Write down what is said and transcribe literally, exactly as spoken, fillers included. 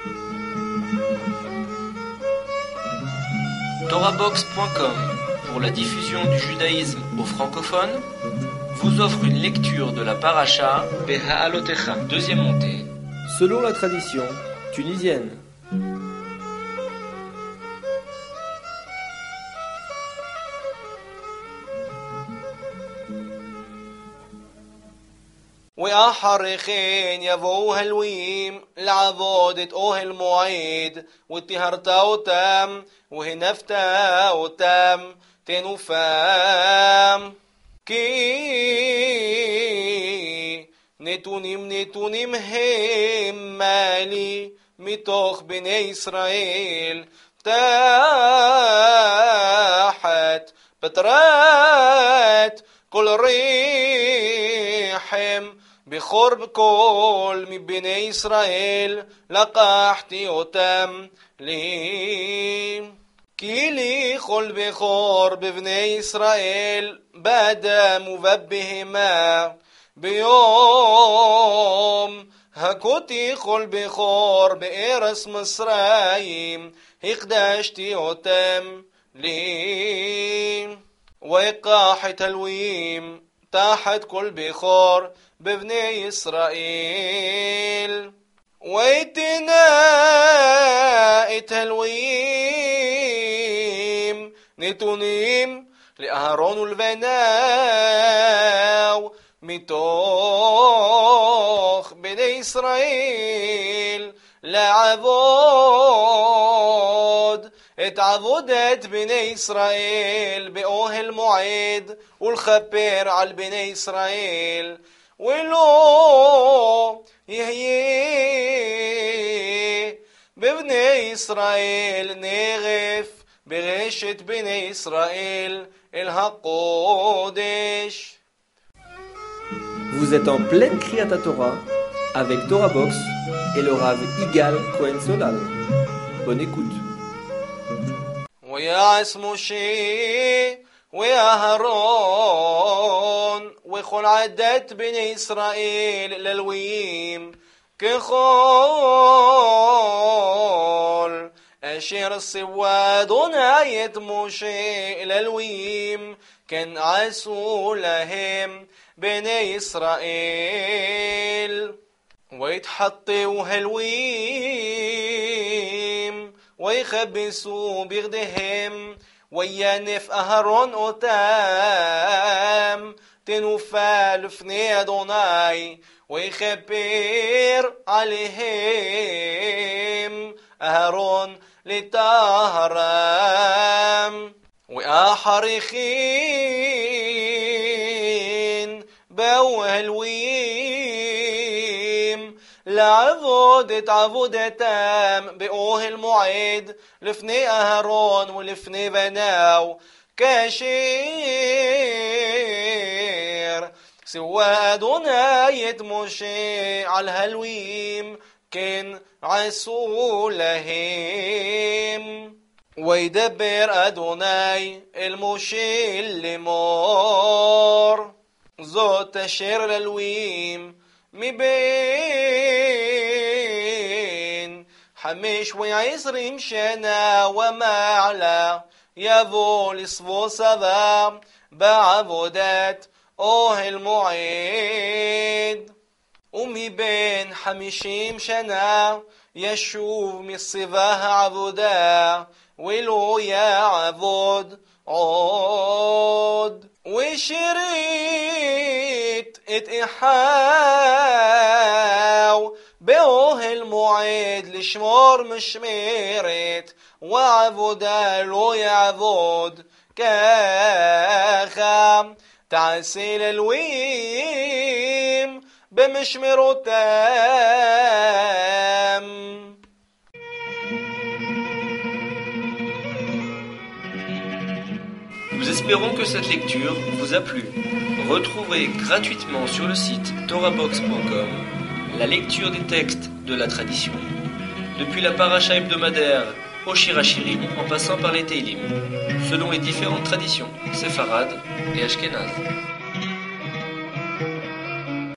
Torahbox point com, pour la diffusion du judaïsme aux francophones, vous offre une lecture de la paracha Beha'alotecha, deuxième montée, selon la tradition tunisienne. ואחרי כן יבואו הלוויים לעבוד את אוהל מועד, וטהרת אותם, והנפת אותם, תנופם. כי נתונים נתונים הם לי מתוך בני ישראל, תחת פטרת כל רחם, בכור בכל מבני ישראל לקחתי אותם לי. כי לי כל בכור בבני ישראל באדם ובבהמה, ביום הכותי כל בכור בארץ מצרים הקדשתי אותם לי. ויקח את הלוויים תחת כל בכור בבני ישראל, ויתנה את הלוויים נתונים לאהרון ולבניו מתוך בני ישראל, לעבוד את עבודת בני ישראל באוהל מועד, ולכפר על בני ישראל, ולא יהיה בבני ישראל נגף ברשת בני ישראל אל הקודש. Vous êtes en pleine Kriyat Torah avec Torahbox et le Rav Igal Cohen Solal. Bonne écoute. ויעש משה ואהרון וכל עדת בני ישראל ללוויים ככל אשר ציווה אדוני את משה ללוויים, כן עשו להם בני ישראל. ויתחטאו הלוויים ויכבסו בגדיהם, וינף אהרון אותם תנופה לפני אדוני, ויכפר עליהם אהרון לטהרם. ואחרי כן באו הלוויים לעבוד את עבודתם באוהל מועד לפני אהרון ולפני בניו, כאשר ציווה אדוני את משה על הלוויים, כן עשו להם. וידבר אדוני אל משה לאמור, זאת אשר ללוויים מבין חמש ועשרים שנה ומעלה יבוא לסבו סבא בעבודת אוהל מועד, ומבין חמישים שנה ישוב מסבה העבודה ולא יעבוד עוד. ושירת את אחיו באוהל מועד לשמור משמרת, ועבודה לא יעבוד, ככה תעשה ללוויים במשמרותם. Nous espérons que cette lecture vous a plu. Retrouvez gratuitement sur le site torahbox point com la lecture des textes de la tradition, depuis la paracha hebdomadaire au Shirachirim en passant par les Teilim, selon les différentes traditions séfarades et ashkénazes.